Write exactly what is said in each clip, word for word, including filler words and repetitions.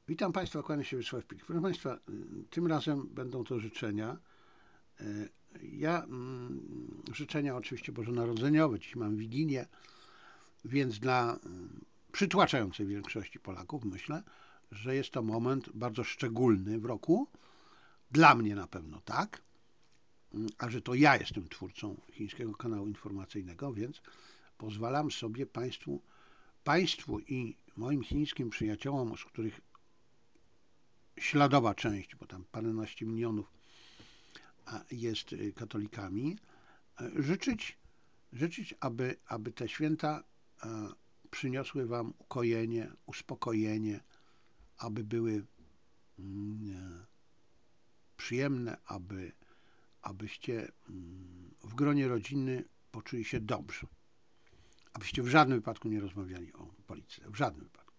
Witam Państwa, kłaniam się Wiesław Pik. Proszę Państwa, tym razem będą to życzenia. Ja mm, życzenia oczywiście bożonarodzeniowe, dziś mam Wigilię, więc dla mm, przytłaczającej większości Polaków myślę, że jest to moment bardzo szczególny w roku. Dla mnie na pewno tak, a że to ja jestem twórcą chińskiego kanału informacyjnego, więc pozwalam sobie Państwu, Państwu i moim chińskim przyjaciołom, z których śladowa część, bo tam paręnaście milionów jest katolikami, życzyć, życzyć aby, aby te święta przyniosły Wam ukojenie, uspokojenie, aby były przyjemne, aby, abyście w gronie rodziny poczuli się dobrze, abyście w żadnym wypadku nie rozmawiali o polityce, w żadnym wypadku.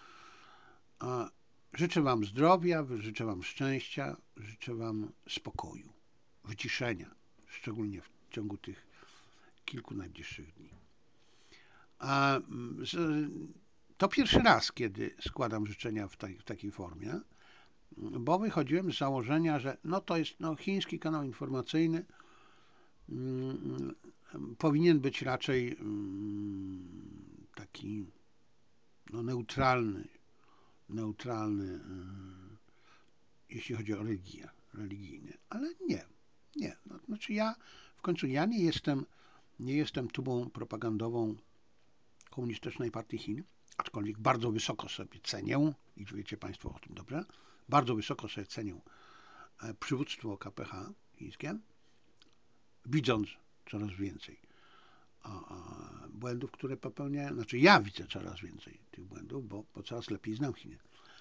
Życzę Wam zdrowia, życzę Wam szczęścia, życzę Wam spokoju, wyciszenia, szczególnie w ciągu tych kilku najbliższych dni. A to pierwszy raz, kiedy składam życzenia w, tej, w takiej formie, bo wychodziłem z założenia, że no to jest no, chiński kanał informacyjny, hmm, powinien być raczej hmm, taki no, neutralny, neutralny, hmm, jeśli chodzi o religię, religijny, ale nie, nie. No, znaczy ja, w końcu ja nie jestem, nie jestem tubą propagandową Komunistycznej Partii Chin, aczkolwiek bardzo wysoko sobie cenię, i wiecie Państwo o tym dobrze, bardzo wysoko sobie cenię przywództwo K P H chińskie, widząc coraz więcej błędów, które popełniają, znaczy ja widzę coraz więcej tych błędów, bo, bo coraz lepiej znam Chiny,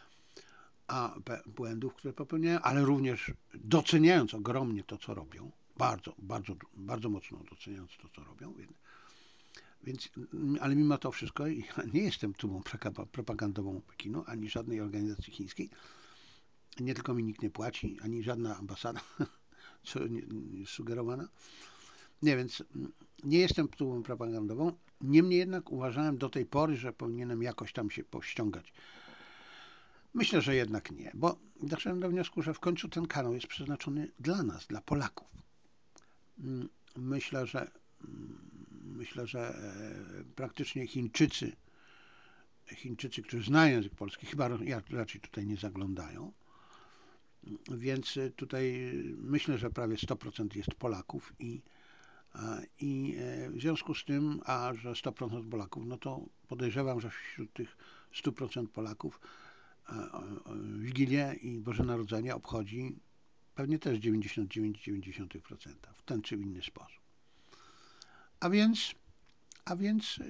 a błędów, które popełniają, ale również doceniając ogromnie to, co robią, bardzo, bardzo, bardzo mocno doceniając to, co robią, więc Więc, ale mimo to wszystko ja nie jestem tubą propagandową Pekinu, ani żadnej organizacji chińskiej. Nie tylko mi nikt nie płaci, ani żadna ambasada, co jest sugerowana. Nie, więc nie jestem tubą propagandową. Niemniej jednak uważałem do tej pory, że powinienem jakoś tam się pościągać. Myślę, że jednak nie, bo doszedłem do wniosku, że w końcu ten kanał jest przeznaczony dla nas, dla Polaków. Myślę, że Myślę, że praktycznie Chińczycy, Chińczycy, którzy znają język polski, chyba raczej tutaj nie zaglądają. Więc tutaj myślę, że prawie sto procent jest Polaków i, i w związku z tym, a że sto procent Polaków, no to podejrzewam, że wśród tych stu procent Polaków Wigilię i Boże Narodzenie obchodzi pewnie też dziewięćdziesiąt dziewięć przecinek dziewięć procent w ten czy inny sposób. A więc, a więc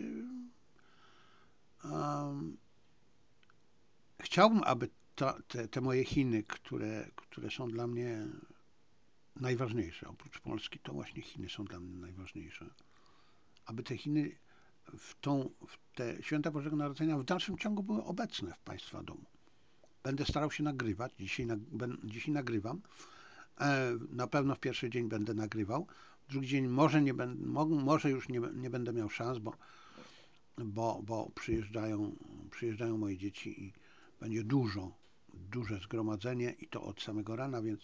um, chciałbym, aby to, te, te moje Chiny, które, które są dla mnie najważniejsze, oprócz Polski, to właśnie Chiny są dla mnie najważniejsze, aby te Chiny w, tą, w te święta Bożego Narodzenia w dalszym ciągu były obecne w Państwa domu. Będę starał się nagrywać, dzisiaj, dzisiaj nagrywam, na pewno w pierwszy dzień będę nagrywał, w drugi dzień może, nie będę, może już nie, nie będę miał szans, bo, bo, bo przyjeżdżają, przyjeżdżają moje dzieci i będzie dużo, duże zgromadzenie i to od samego rana, więc,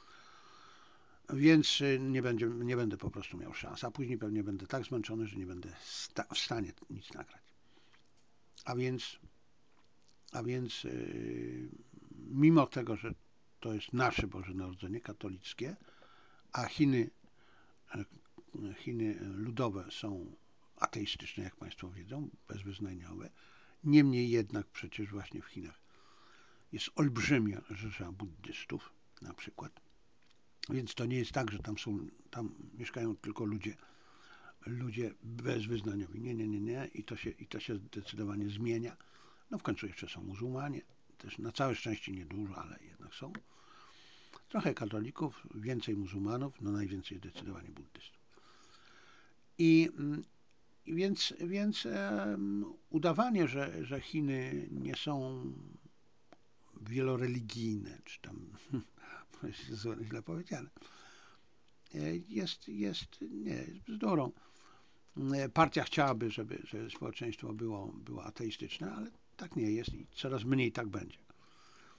więc nie, będzie, nie będę po prostu miał szans, a później pewnie będę tak zmęczony, że nie będę w stanie nic nagrać. A więc, a więc yy, mimo tego, że to jest nasze Boże Narodzenie katolickie, a Chiny, Chiny ludowe są ateistyczne, jak Państwo wiedzą, bezwyznaniowe, niemniej jednak przecież właśnie w Chinach jest olbrzymia rzesza buddystów na przykład, więc to nie jest tak, że tam są, tam mieszkają tylko ludzie, ludzie bezwyznaniowi. Nie, nie, nie, nie. I to się, i to się zdecydowanie zmienia. No w końcu jeszcze są muzułmanie, też na całe szczęście niedużo, ale jednak są. Trochę katolików, więcej muzułmanów, no najwięcej zdecydowanie buddystów. I, i więc, więc um, udawanie, że, że Chiny nie są wieloreligijne, czy tam jest źle powiedziane, jest, jest, nie, jest bzdurą. Partia chciałaby, żeby, żeby społeczeństwo było, było ateistyczne, ale tak nie jest i coraz mniej tak będzie.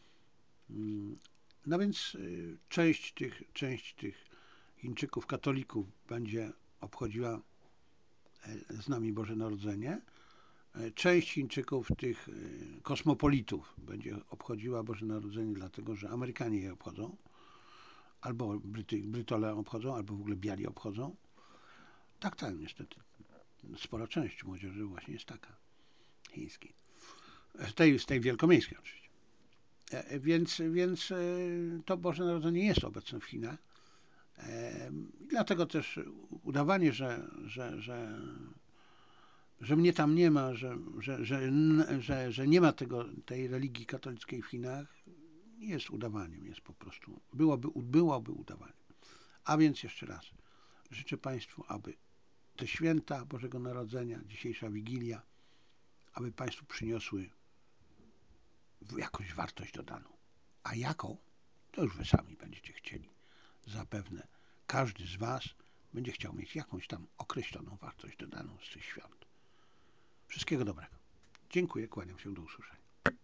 No więc część tych, część tych Chińczyków, katolików będzie obchodziła z nami Boże Narodzenie. Część Chińczyków, tych kosmopolitów, będzie obchodziła Boże Narodzenie, dlatego że Amerykanie je obchodzą, albo Bryty, Brytole obchodzą, albo w ogóle biali obchodzą. Tak, tak, niestety. Spora część młodzieży właśnie jest taka, chińskiej. Z tej, z tej wielkomiejskiej oczywiście. Więc, więc to Boże Narodzenie jest obecne w Chinach. Dlatego też udawanie, że, że, że, że mnie tam nie ma, że, że, że, że, że nie ma tego, tej religii katolickiej w Chinach, jest udawaniem, jest po prostu, byłoby, byłoby udawaniem. A więc jeszcze raz, życzę Państwu, aby te święta Bożego Narodzenia, dzisiejsza Wigilia, aby Państwu przyniosły jakąś wartość dodaną. A jaką? To już Wy sami będziecie chcieli. Zapewne każdy z Was będzie chciał mieć jakąś tam określoną wartość dodaną z tych świąt. Wszystkiego dobrego. Dziękuję, kłaniam się, do usłyszenia.